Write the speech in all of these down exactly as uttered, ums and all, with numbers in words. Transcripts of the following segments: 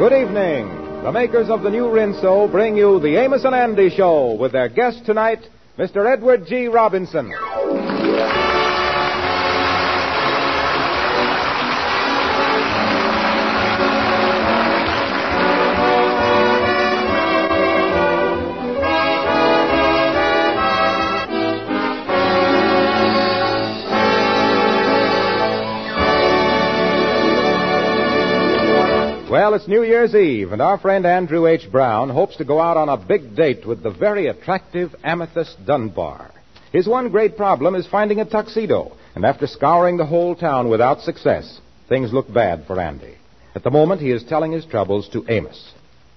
Good evening. The makers of the new Rinso bring you the Amos and Andy Show with their guest tonight, Mister Edward G. Robinson. Well, it's New Year's Eve, and our friend Andrew H. Brown hopes to go out on a big date with the very attractive Amethyst Dunbar. His one great problem is finding a tuxedo, and after scouring the whole town without success, things look bad for Andy. At the moment, he is telling his troubles to Amos.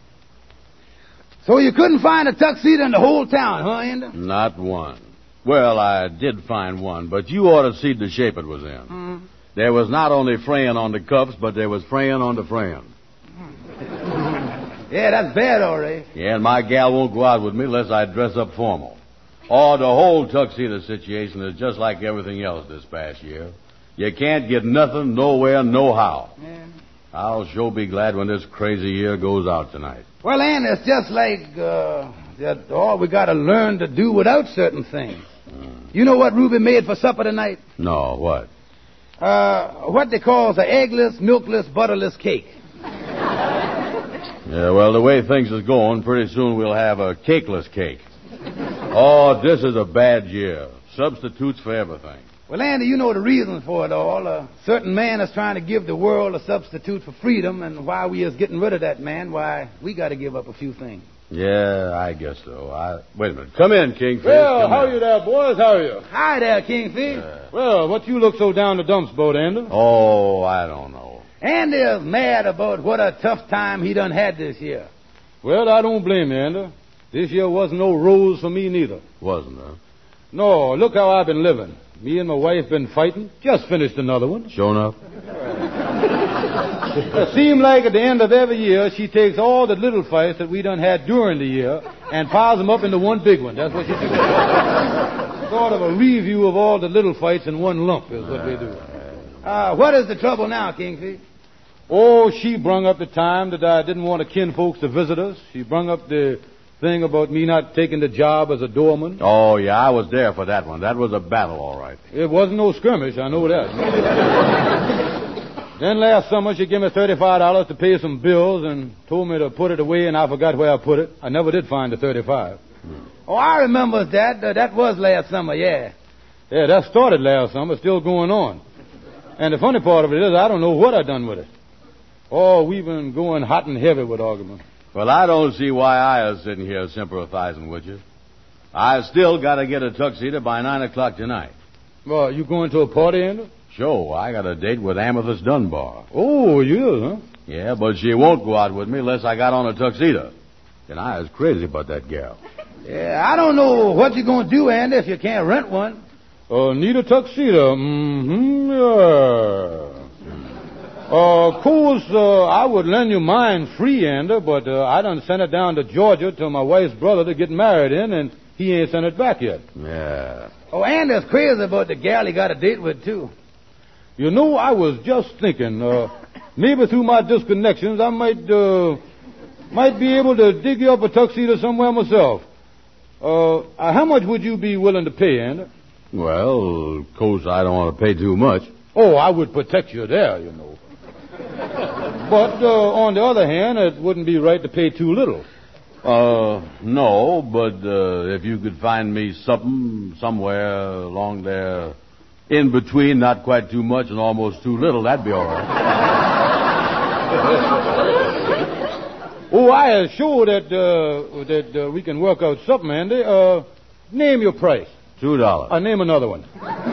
So you couldn't find a tuxedo in the whole town, huh, Andy? Not one. Well, I did find one, but you ought to see the shape it was in. Mm-hmm. There was not only fraying on the cuffs, but there was fraying on the fraying. Yeah, that's bad, all right. Yeah, and my gal won't go out with me unless I dress up formal. Oh, the whole tuxedo situation is just like everything else this past year. You can't get nothing, nowhere, no-how. Yeah. I'll sure be glad when this crazy year goes out tonight. Well, Andy, it's just like, uh, that, oh, we got to learn to do without certain things. Mm. You know what Ruby made for supper tonight? No, what? Uh, what they call the eggless, milkless, butterless cake. Yeah, well, the way things is going, pretty soon we'll have a cakeless cake. Oh, this is a bad year. Substitutes for everything. Well, Andy, you know the reason for it all. A certain man is trying to give the world a substitute for freedom, and while we is getting rid of that man, why, we got to give up a few things. Yeah, I guess so. I... Wait a minute. Come in, Kingfish. Well, Come how in. are you there, boys? How are you? Hi there, Kingfish. Yeah. Well, what you look so down the dumps boat, Andy? Oh, I don't know. Andy is mad about what a tough time he done had this year. Well, I don't blame you, Andy. This year wasn't no rose for me neither. Wasn't there? No, look how I've been living. Me and my wife been fighting. Just finished another one. Sure enough. It seemed like at the end of every year, she takes all the little fights that we done had during the year and piles them up into one big one. That's what she do. Sort of a review of all the little fights in one lump is what they do. Uh, what is the trouble now, Kingfish? Oh, she brung up the time that I didn't want the kinfolks to visit us. She brung up the thing about me not taking the job as a doorman. Oh, yeah, I was there for that one. That was a battle, all right. It wasn't no skirmish, I know that. Then last summer, she gave me thirty-five dollars to pay some bills and told me to put it away, and I forgot where I put it. I never did find the thirty-five. Hmm. Oh, I remember that. Uh, that was last summer, yeah. Yeah, that started last summer, still going on. And the funny part of it is, I don't know what I done with it. Oh, we've been going hot and heavy with argument. Well, I don't see why I is sitting here sympathizing with you. I still got to get a tuxedo by nine o'clock tonight. Well, you going to a party, Andy? Sure, I got a date with Amethyst Dunbar. Oh, you is, huh? Yeah, but she won't go out with me unless I got on a tuxedo. And I is crazy about that gal. Yeah, I don't know what you're going to do, Andy, if you can't rent one. Uh, need a tuxedo? Mm-hmm, yeah. Uh, of course, uh, I would lend you mine free, Andy, but uh, I done sent it down to Georgia to my wife's brother to get married in, and he ain't sent it back yet. Yeah. Oh, Andy's crazy about the gal he got a date with, too. You know, I was just thinking, uh, maybe through my disconnections, I might, uh, might be able to dig you up a tuxedo somewhere myself. Uh, how much would you be willing to pay, Andy? Well, of course, I don't want to pay too much. Oh, I would protect you there, you know. But, uh, on the other hand, it wouldn't be right to pay too little. Uh, no, but, uh, if you could find me something somewhere along there in between, not quite too much and almost too little, that'd be all right. Oh, I assure that, uh, that uh, we can work out something, Andy. Uh, name your price. Two dollars. Uh, name another one.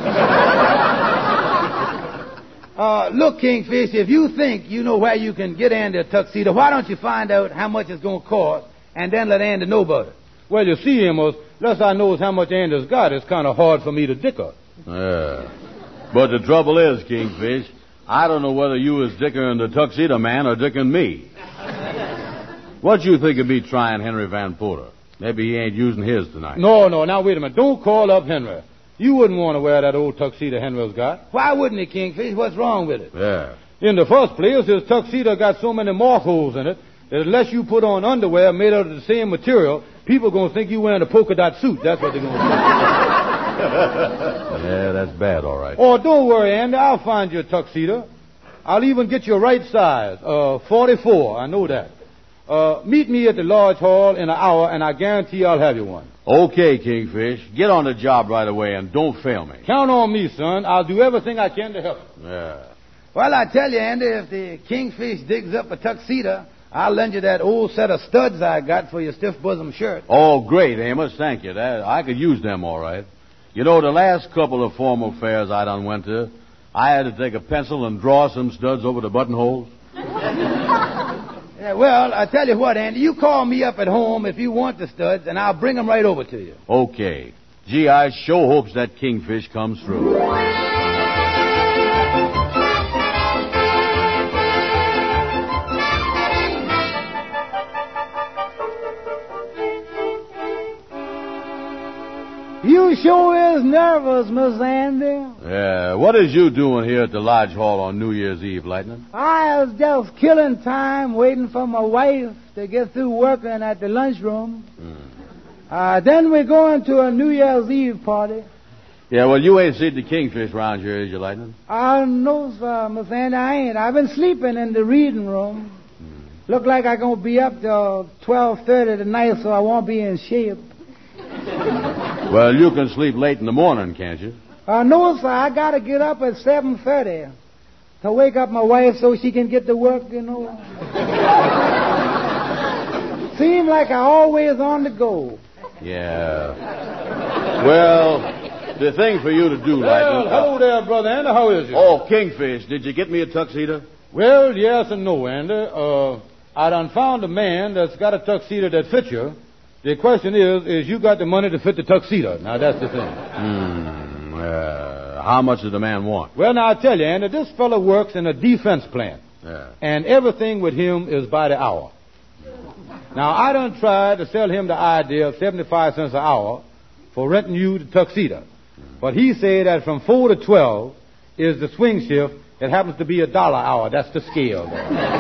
Uh, look, Kingfish, if you think you know where you can get Andy a tuxedo, why don't you find out how much it's going to cost and then let Andy know about it? Well, you see, Amos, unless I knows how much Andy's got, it's kind of hard for me to dicker. Yeah. But the trouble is, Kingfish, I don't know whether you is dickering the tuxedo man or dickering me. What you think of me trying Henry Van Porter? Maybe he ain't using his tonight. No, no, now wait a minute. Don't call up Henry. You wouldn't want to wear that old tuxedo Henry's got. Why wouldn't he, Kingfish? What's wrong with it? Yeah. In the first place, his tuxedo got so many mark holes in it that unless you put on underwear made out of the same material, people are going to think you're wearing a polka dot suit. That's what they're going to think. Yeah, that's bad, all right. Oh, don't worry, Andy. I'll find you a tuxedo. I'll even get you a right size, uh, forty-four. I know that. Uh, meet me at the Lodge Hall in an hour, and I guarantee I'll have you one. Okay, Kingfish. Get on the job right away and don't fail me. Count on me, son. I'll do everything I can to help you. Yeah. Well, I tell you, Andy, if the Kingfish digs up a tuxedo, I'll lend you that old set of studs I got for your stiff bosom shirt. Oh, great, Amos. Thank you. That, I could use them all right. You know, the last couple of formal fairs I done went to, I had to take a pencil and draw some studs over the buttonholes. Yeah, well, I tell you what, Andy, you call me up at home if you want the studs, and I'll bring them right over to you. Okay. Gee, I sure hopes that Kingfish comes through. You sure is nervous, Miss Andy. Yeah, what is you doing here at the Lodge Hall on New Year's Eve, Lightning? I was just killing time waiting for my wife to get through working at the lunchroom. Mm. Uh, then we're going to a New Year's Eve party. Yeah, well, you ain't seen the Kingfish round here, is you, Lightning? Uh, no, sir, Miss Andy, I ain't. I've been sleeping in the reading room. Mm. Look like I'm going to be up till twelve thirty tonight, so I won't be in shape. Well, you can sleep late in the morning, can't you? Uh, no, sir. I got to get up at seven thirty to wake up my wife so she can get to work, you know. Seems like I always on the go. Yeah. Well, the thing for you to do, Well, Lightning... hello there, Brother Andy. How is you? Oh, Kingfish, did you get me a tuxedo? Well, yes and no, Andy. Uh, I done found a man that's got a tuxedo that fits you. The question is, is you got the money to fit the tuxedo? Now, that's the thing. Hmm. Uh, how much does the man want? Well, now, I tell you, Andy, this fellow works in a defense plant. Yeah. And everything with him is by the hour. Now, I done tried to sell him the idea of seventy-five cents an hour for renting you the tuxedo. But he said that from four to twelve is the swing shift. It happens to be a dollar hour. That's the scale. uh,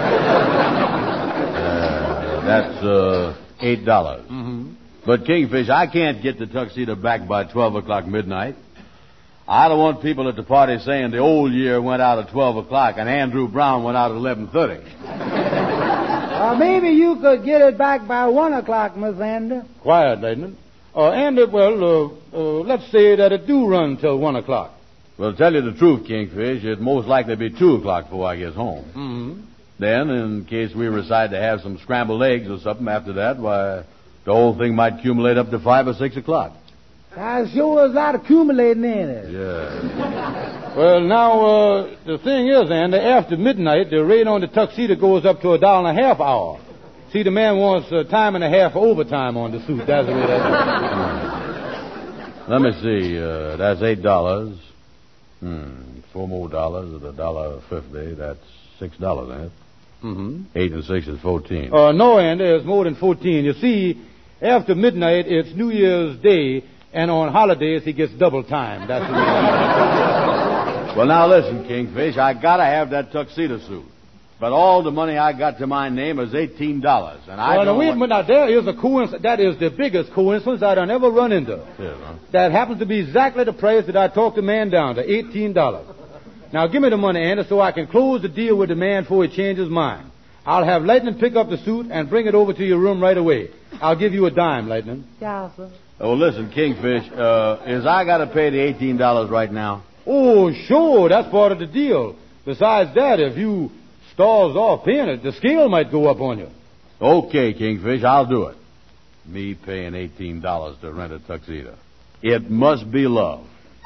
that's, uh... Eight dollars. Mm-hmm. But, Kingfish, I can't get the tuxedo back by twelve o'clock midnight. I don't want people at the party saying the old year went out at twelve o'clock and Andrew Brown went out at eleven thirty. Uh, maybe you could get it back by one o'clock, Miss Andy. Quiet, Lightning. Uh, Andy, well, uh, uh, let's say that it do run till one o'clock. Well, to tell you the truth, Kingfish, it'd most likely be two o'clock before I get home. Mm-hmm. Then, in case we decide to have some scrambled eggs or something after that, why, the whole thing might accumulate up to five or six o'clock. I sure is not accumulating in it. Yeah. Well, now, uh, the thing is, Andy, after midnight, the rate on the tuxedo goes up to a dollar and a half hour. See, the man wants uh, time and a half overtime on the suit. That's the way that is. Let me see. Uh, that's eight dollars. Hmm. Four more dollars at a dollar fifty. That's six dollars, ain't it? Mm-hmm. Eight and six is fourteen. Uh, no, Andy, it's more than fourteen. You see, after midnight, it's New Year's Day, and on holidays, he gets double time. That's the way. Well, now listen, Kingfish, I gotta have that tuxedo suit. But all the money I got to my name is eighteen dollars, and I well, don't now, wait a want... minute. Now, there is a coincidence. That is the biggest coincidence I'd ever run into. Yeah, huh? That happens to be exactly the price that I talked the man down to, eighteen dollars. Now, give me the money, Andy, so I can close the deal with the man before he changes his mind. I'll have Lightning pick up the suit and bring it over to your room right away. I'll give you a dime, Lightning. Yeah, sir. Oh, listen, Kingfish, uh, is I gotta pay the eighteen dollars right now? Oh, sure, that's part of the deal. Besides that, if you stalls off paying it, the scale might go up on you. Okay, Kingfish, I'll do it. Me paying eighteen dollars to rent a tuxedo. It must be love.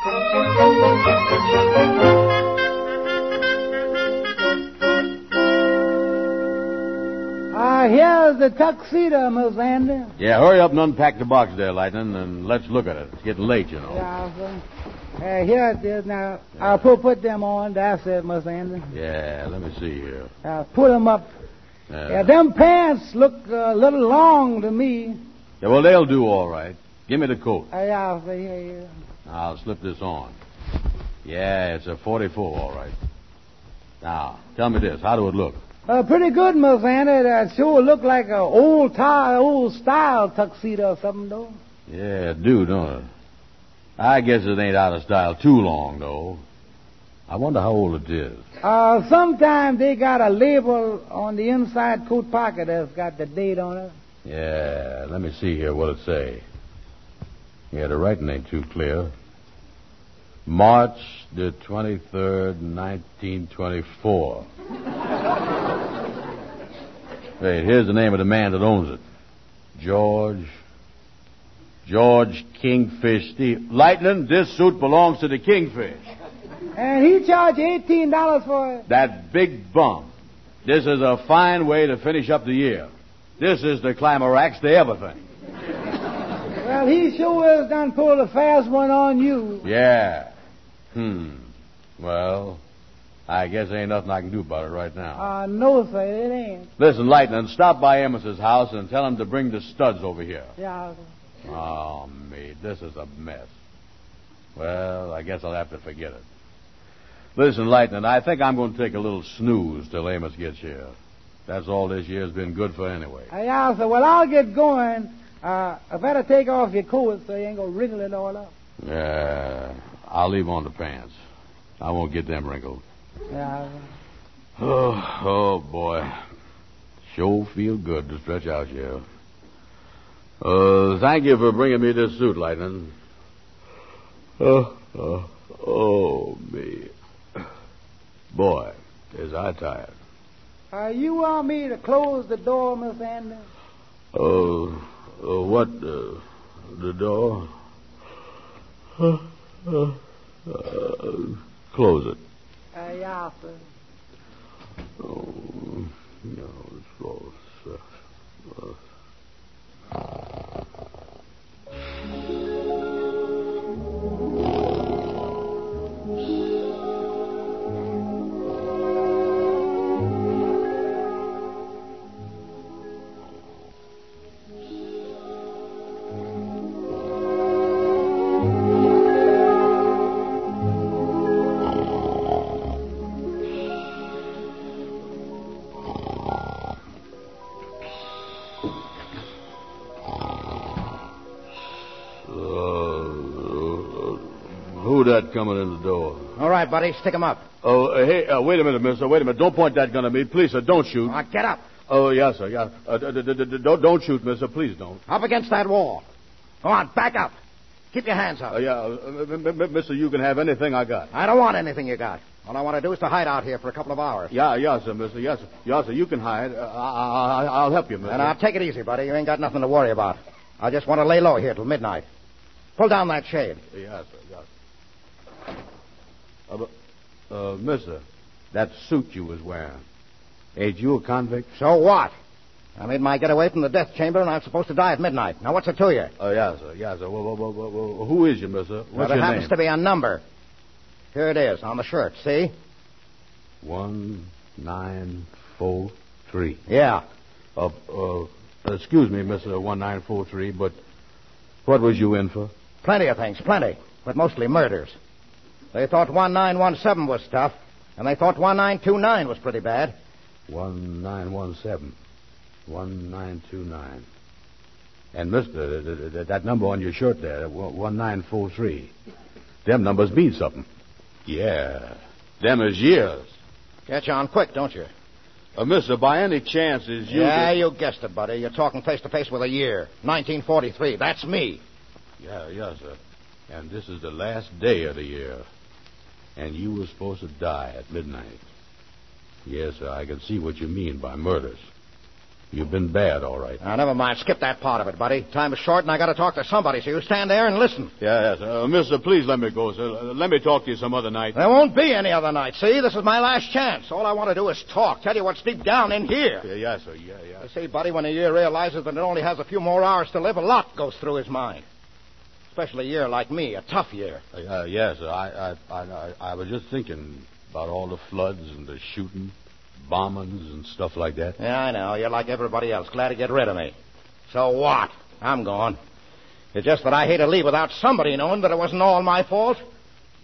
Uh, here's the tuxedo, Miss Andy. Yeah, hurry up and unpack the box there, Lightning, and let's look at it. It's getting late, you know. Yeah, sir. Uh, here it is now. I'll put, put them on. That's it, Miss Andy. Yeah, let me see here. I'll put them up. Uh, Yeah, them pants look a little long to me. yeah, well, they'll do all right. Give me the coat. Uh, yeah, I'll say here. I'll slip this on. Yeah, it's a forty-four, all right. Now, tell me this. How do it look? Uh, pretty good, Miss Anna. That sure look like an old tie, old style tuxedo or something, though. Yeah, it do, don't it? I guess it ain't out of style too long, though. I wonder how old it is. Uh, sometimes they got a label on the inside coat pocket that's got the date on it. Yeah, let me see here what it say. Yeah, the writing ain't too clear. March the twenty-third, nineteen twenty-four. Wait, here's the name of the man that owns it. George... George Kingfish Steve. Lightning, this suit belongs to the Kingfish. And he charged eighteen dollars for it. That big bum. This is a fine way to finish up the year. This is the climax to everything. Well, he sure is done pulled a fast one on you. Yeah. Hmm. Well, I guess there ain't nothing I can do about it right now. Uh, no, sir, it ain't. Listen, Lightning, stop by Amos's house and tell him to bring the studs over here. Yeah. Oh, me, this is a mess. Well, I guess I'll have to forget it. Listen, Lightning, I think I'm going to take a little snooze till Amos gets here. That's all this year's been good for anyway. Uh, yeah, sir. Well, I'll get going. Uh, I better take off your coat so you ain't going to wrinkle it all up. Yeah, I'll leave on the pants. I won't get them wrinkled. Yeah. Oh, oh, boy. Sure feel good to stretch out here. Uh, thank you for bringing me this suit, Lightning. Oh, oh, oh, me. Boy, is I tired. Uh, you want me to close the door, Miss Anderson? Oh, uh, what, uh, the door? Uh, uh, uh, close it. Uh, yeah, sir. Oh, no, it's close. Uh, uh. Who that coming in the door? All right, buddy, stick him up. Oh, uh, hey, uh, wait a minute, mister. Wait a minute. Don't point that gun at me. Please, sir, don't shoot. Now, get up. Oh, yes, sir, yeah. Uh, d- d- d- d- don't, don't shoot, mister. Please don't. Up against that wall. Go on, back up. Keep your hands up. Uh, yeah, uh, m- m- mister, you can have anything I got. I don't want anything you got. All I want to do is to hide out here for a couple of hours. Yeah, yeah, sir, mister. Yes, sir. Yes, sir. You can hide. Uh, I- I- I'll help you, mister. And now, take it easy, buddy. You ain't got nothing to worry about. I just want to lay low here till midnight. Pull down that shade. Yes, sir, yes. Uh, but, uh, mister, that suit you was wearing, ain't you a convict? So what? I made my getaway from the death chamber, and I'm supposed to die at midnight. Now, what's it to you? Oh, yes, sir, yes, sir. Well, well, well, well, well, who is you, mister? What's well, there your happens name? to be a number. Here it is, on the shirt, see? One, nine, four, three. Yeah. Uh, uh, excuse me, Mister One Nine Four Three, but what was you in for? Plenty of things, plenty, but mostly murders. They thought one nine one seven was tough, and they thought one nine two nine was pretty bad. One nine one seven, one nine two nine, and Mister, th- th- that number on your shirt there, one nine four three. Them numbers mean something. Yeah, them is years. Catch on quick, don't you? Uh, Mister, by any chance is you? Yeah, the... you guessed it, buddy. You're talking face to face with a year, nineteen forty-three. That's me. Yeah, yes, sir. And this is the last day of the year. And you were supposed to die at midnight. Yes, sir, I can see what you mean by murders. You've been bad, all right. Now, never mind. Skip that part of it, buddy. Time is short, and I got to talk to somebody, so you stand there and listen. Yeah, yes. Uh, mister, please let me go, sir. Uh, let me talk to you some other night. There won't be any other night, see? This is my last chance. All I want to do is talk, tell you what's deep down in here. Yeah, yes, sir. Yeah, yeah. You see, buddy, when a year realizes that it only has a few more hours to live, a lot goes through his mind. Especially a year like me, a tough year. Uh, yes, sir. I, I, I, I was just thinking about all the floods and the shooting, bombings and stuff like that. Yeah, I know. You're like everybody else, glad to get rid of me. So what? I'm gone. It's just that I hate to leave without somebody knowing that it wasn't all my fault.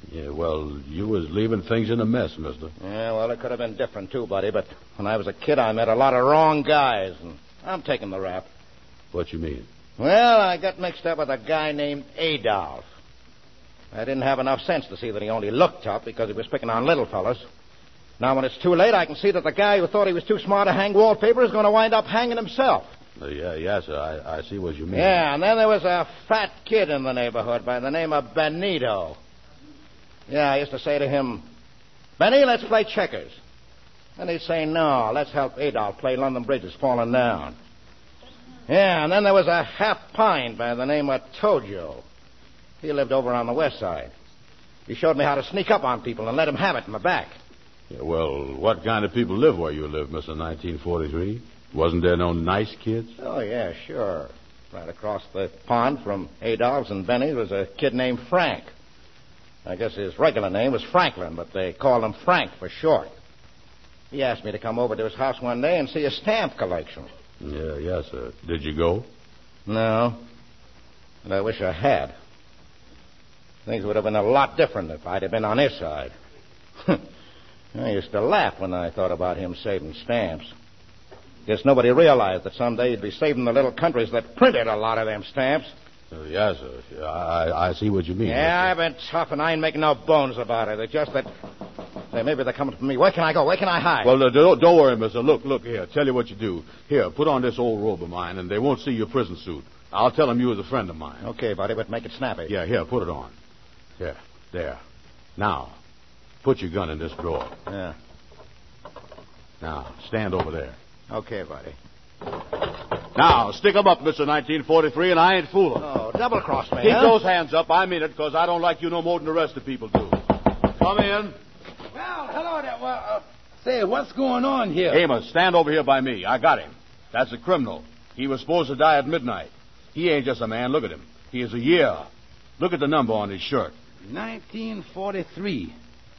Yeah, well, you was leaving things in a mess, mister. Yeah, well, it could have been different, too, buddy, but when I was a kid, I met a lot of wrong guys, and I'm taking the rap. What you mean? Well, I got mixed up with a guy named Adolf. I didn't have enough sense to see that he only looked tough because he was picking on little fellas. Now, when it's too late, I can see that the guy who thought he was too smart to hang wallpaper is going to wind up hanging himself. Uh, yeah, yes, sir. I, I see what you mean. Yeah, and then there was a fat kid in the neighborhood by the name of Benito. Yeah, I used to say to him, Benny, let's play checkers. And he'd say, no, let's help Adolf play London Bridge is falling down. Yeah, and then there was a half pine by the name of Tojo. He lived over on the west side. He showed me how to sneak up on people and let them have it in the back. Yeah, well, what kind of people live where you live, Mister nineteen forty-three? Wasn't there no nice kids? Oh, yeah, sure. Right across the pond from Adolph's and Benny's was a kid named Frank. I guess his regular name was Franklin, but they called him Frank for short. He asked me to come over to his house one day and see his stamp collection. Yeah, yes, sir. Did you go? No. And I wish I had. Things would have been a lot different if I'd have been on his side. I used to laugh when I thought about him saving stamps. Guess nobody realized that someday he'd be saving the little countries that printed a lot of them stamps. Uh, yes, sir. Yeah, I, I see what you mean. Yeah, mister. I've been tough, and I ain't making no bones about it. It's just that... Say, maybe they're coming for me. Where can I go? Where can I hide? Well, uh, don't, don't worry, mister. Look, look here. Tell you what you do. Here, put on this old robe of mine, and they won't see your prison suit. I'll tell them you was a friend of mine. Okay, buddy, but make it snappy. Yeah, here, put it on. Here, there. Now, put your gun in this drawer. Yeah. Now, stand over there. Okay, buddy. Now, stick 'em up, Mister nineteen forty-three, and I ain't fooling. Oh, double-cross me, Keep huh? those hands up. I mean it, because I don't like you no more than the rest of people do. Come in. Well, hello there. Well, uh, say, what's going on here? Amos, stand over here by me. I got him. That's a criminal. He was supposed to die at midnight. He ain't just a man. Look at him. He is a year. Look at the number on his shirt. nineteen forty-three.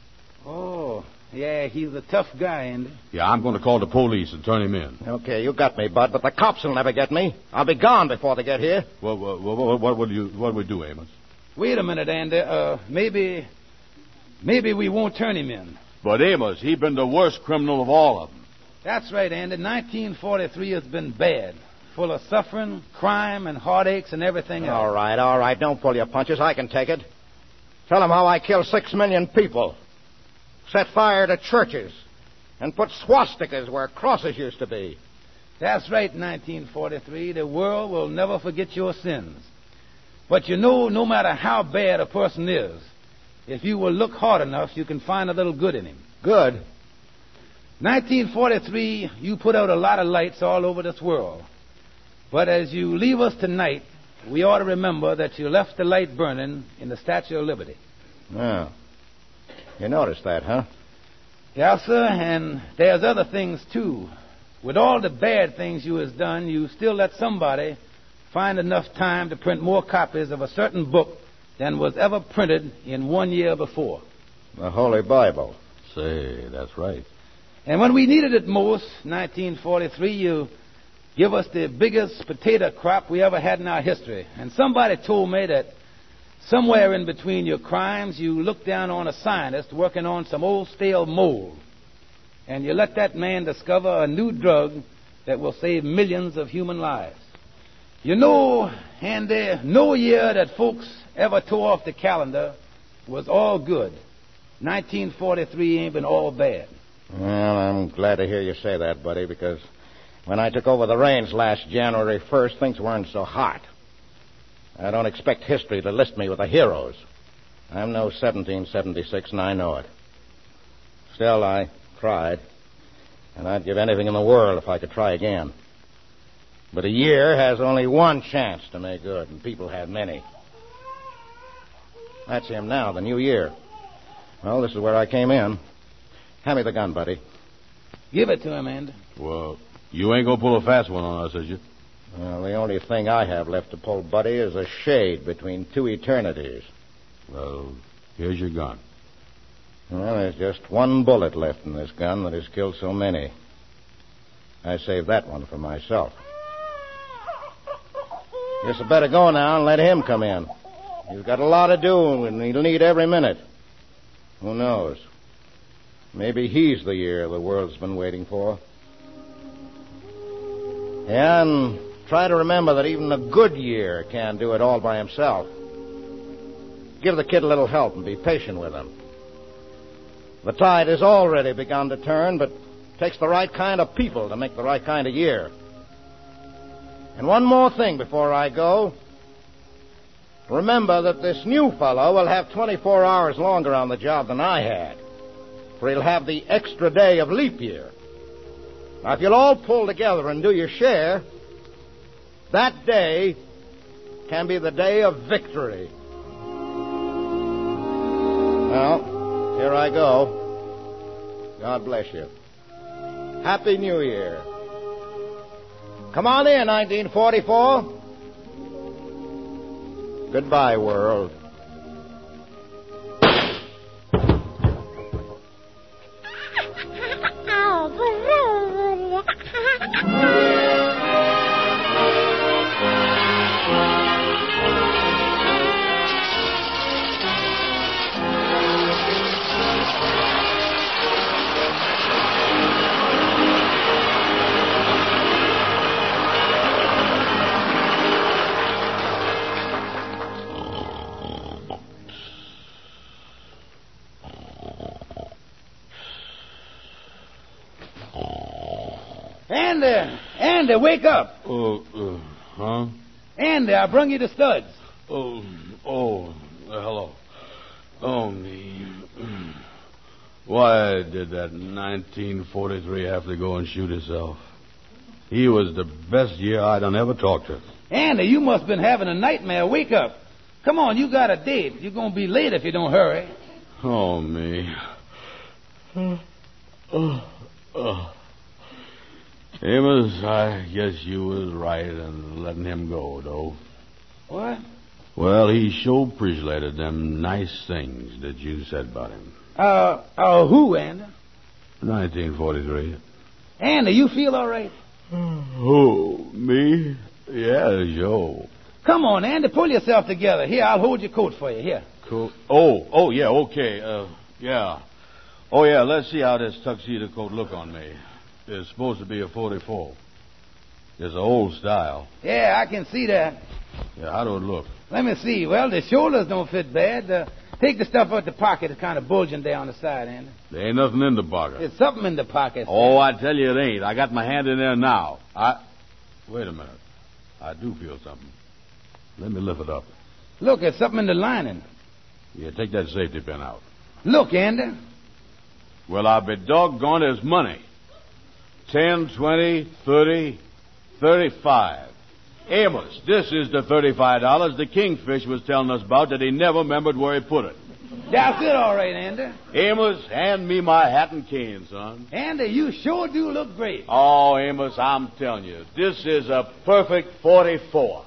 Oh, yeah, he's a tough guy, Andy. Yeah, I'm going to call the police and turn him in. Okay, you got me, Bud, but the cops will never get me. I'll be gone before they get here. Well, what, what, what would you? What would we do, Amos? Wait a minute, Andy. Uh, maybe, maybe we won't turn him in. But Amos, he been the worst criminal of all of them. That's right, Andy. nineteen forty-three has been bad. Full of suffering, crime, and heartaches and everything else. All right, all right. Don't pull your punches. I can take it. Tell them how I killed six million people. Set fire to churches. And put swastikas where crosses used to be. That's right, nineteen forty-three. The world will never forget your sins. But you know, no matter how bad a person is, if you will look hard enough, you can find a little good in him. Good. nineteen forty-three, you put out a lot of lights all over this world. But as you leave us tonight, we ought to remember that you left the light burning in the Statue of Liberty. Yeah. You noticed that, huh? Yes, sir, and there's other things, too. With all the bad things you has done, you still let somebody find enough time to print more copies of a certain book than was ever printed in one year before. The Holy Bible. Say, that's right. And when we needed it most, nineteen forty-three, you give us the biggest potato crop we ever had in our history. And somebody told me that somewhere in between your crimes, you looked down on a scientist working on some old stale mold. And you let that man discover a new drug that will save millions of human lives. You know, Andy, no year that folks ever tore off the calendar was all good. nineteen forty-three ain't been all bad. Well, I'm glad to hear you say that, buddy, because when I took over the reins last January first, things weren't so hot. I don't expect history to list me with the heroes. I'm no seventeen seventy-six, and I know it. Still, I tried, and I'd give anything in the world if I could try again. But a year has only one chance to make good, and people have many. That's him now, the new year. Well, this is where I came in. Hand me the gun, buddy. Give it to him, Andy. Well, you ain't going to pull a fast one on us, is you? Well, the only thing I have left to pull, buddy, is a shade between two eternities. Well, here's your gun. Well, there's just one bullet left in this gun that has killed so many. I saved that one for myself. Guess I better go now and let him come in. He's got a lot to do, and he'll need every minute. Who knows? Maybe he's the year the world's been waiting for. And try to remember that even a good year can't do it all by himself. Give the kid a little help and be patient with him. The tide has already begun to turn, but it takes the right kind of people to make the right kind of year. And one more thing before I go. Remember that this new fellow will have twenty-four hours longer on the job than I had, for he'll have the extra day of leap year. Now, if you'll all pull together and do your share, that day can be the day of victory. Well, here I go. God bless you. Happy New Year. Come on in, nineteen forty-four. Goodbye, world. Andy, Andy, wake up. Oh, uh, huh? Andy, I brung you the studs. Oh, oh, uh, hello. Oh, me. Why did that nineteen forty-three have to go and shoot himself? He was the best year I done ever talked to. Andy, you must have been having a nightmare. Wake up. Come on, you got a date. You're going to be late if you don't hurry. Oh, me. Oh, oh. Amos, I guess you was right in letting him go, though. What? Well, he sure appreciated them nice things that you said about him. Uh, uh, who, Andy? nineteen forty-three. Andy, you feel all right? Who, me? Yeah, sure. Come on, Andy, pull yourself together. Here, I'll hold your coat for you. Here. Coat? Oh, oh, yeah, okay. Uh, yeah. Oh, yeah, let's see how this tuxedo coat look on me. It's supposed to be a forty-four. It's an old style. Yeah, I can see that. Yeah, how do it look? Let me see. Well, the shoulders don't fit bad. Uh, take the stuff out the pocket. It's kind of bulging down the side, Andy. There ain't nothing in the pocket. There's something in the pocket. Oh, I tell you it ain't. I got my hand in there now. I... Wait a minute. I do feel something. Let me lift it up. Look, there's something in the lining. Yeah, take that safety pin out. Look, Andy. Well, I'll be doggone there's money. Ten, twenty, thirty, thirty-five. Amos, this is the thirty-five dollars the Kingfish was telling us about that he never remembered where he put it. That's it, all right, Andy. Amos, hand me my hat and cane, son. Andy, you sure do look great. Oh, Amos, I'm telling you, this is a perfect forty-four.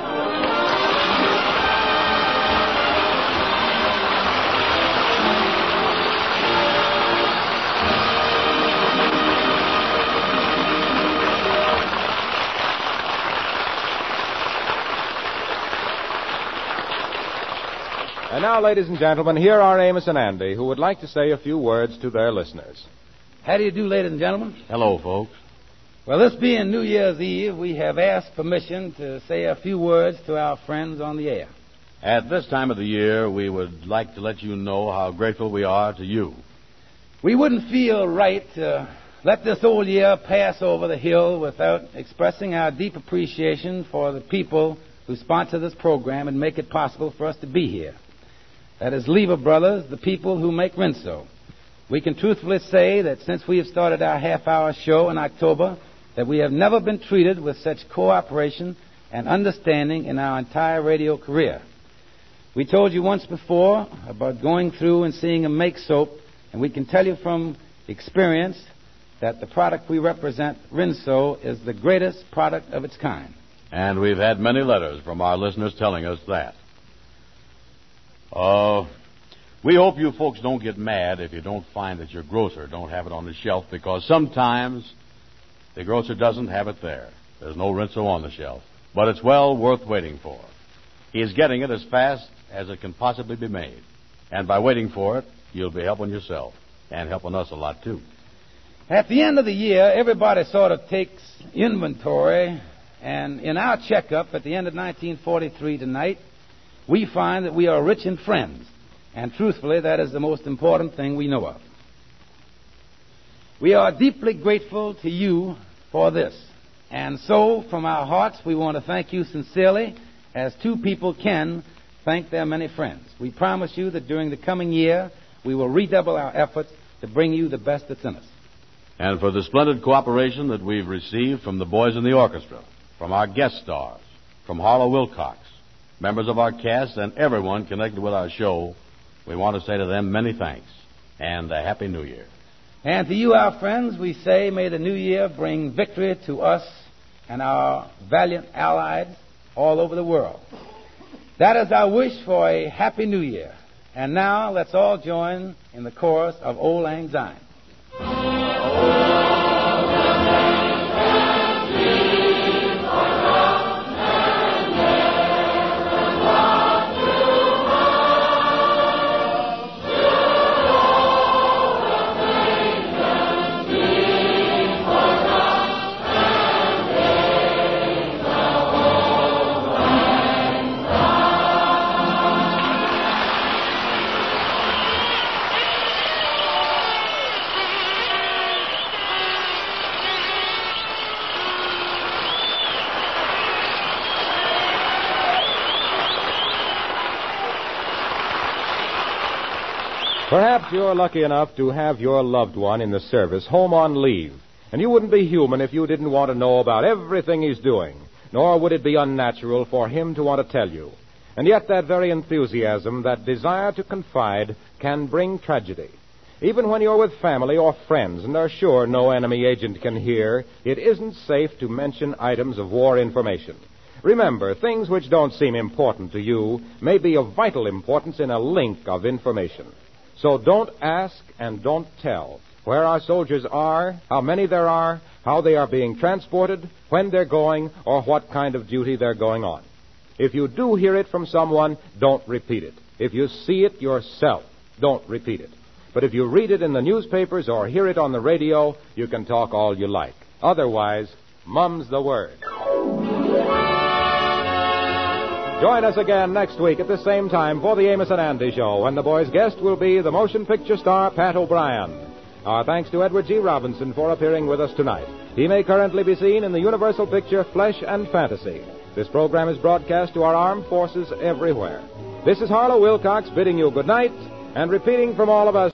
And now, ladies and gentlemen, here are Amos and Andy, who would like to say a few words to their listeners. How do you do, ladies and gentlemen? Hello, folks. Well, this being New Year's Eve, we have asked permission to say a few words to our friends on the air. At this time of the year, we would like to let you know how grateful we are to you. We wouldn't feel right to let this old year pass over the hill without expressing our deep appreciation for the people who sponsor this program and make it possible for us to be here. That is Lever Brothers, the people who make Rinso. We can truthfully say that since we have started our half-hour show in October, that we have never been treated with such cooperation and understanding in our entire radio career. We told you once before about going through and seeing a make soap, and we can tell you from experience that the product we represent, Rinso, is the greatest product of its kind. And we've had many letters from our listeners telling us that. Uh, we hope you folks don't get mad if you don't find that your grocer don't have it on the shelf, because sometimes the grocer doesn't have it there. There's no Rinso on the shelf. But it's well worth waiting for. He is getting it as fast as it can possibly be made. And by waiting for it, you'll be helping yourself and helping us a lot, too. At the end of the year, everybody sort of takes inventory, and in our checkup at the end of nineteen forty-three tonight, we find that we are rich in friends. And truthfully, that is the most important thing we know of. We are deeply grateful to you for this. And so, from our hearts, we want to thank you sincerely, as two people can thank their many friends. We promise you that during the coming year, we will redouble our efforts to bring you the best that's in us. And for the splendid cooperation that we've received from the boys in the orchestra, from our guest stars, from Harlow Wilcox, members of our cast, and everyone connected with our show, we want to say to them many thanks and a Happy New Year. And to you, our friends, we say, may the new year bring victory to us and our valiant allies all over the world. That is our wish for a Happy New Year. And now, let's all join in the chorus of Auld Lang Syne. Perhaps you're lucky enough to have your loved one in the service home on leave, and you wouldn't be human if you didn't want to know about everything he's doing, nor would it be unnatural for him to want to tell you. And yet that very enthusiasm, that desire to confide, can bring tragedy. Even when you're with family or friends and are sure no enemy agent can hear, it isn't safe to mention items of war information. Remember, things which don't seem important to you may be of vital importance in a link of information. So don't ask and don't tell where our soldiers are, how many there are, how they are being transported, when they're going, or what kind of duty they're going on. If you do hear it from someone, don't repeat it. If you see it yourself, don't repeat it. But if you read it in the newspapers or hear it on the radio, you can talk all you like. Otherwise, mum's the word. Join us again next week at the same time for the Amos and Andy Show, when the boys' guest will be the motion picture star Pat O'Brien. Our thanks to Edward G. Robinson for appearing with us tonight. He may currently be seen in the Universal picture Flesh and Fantasy. This program is broadcast to our armed forces everywhere. This is Harlow Wilcox bidding you good night and repeating from all of us,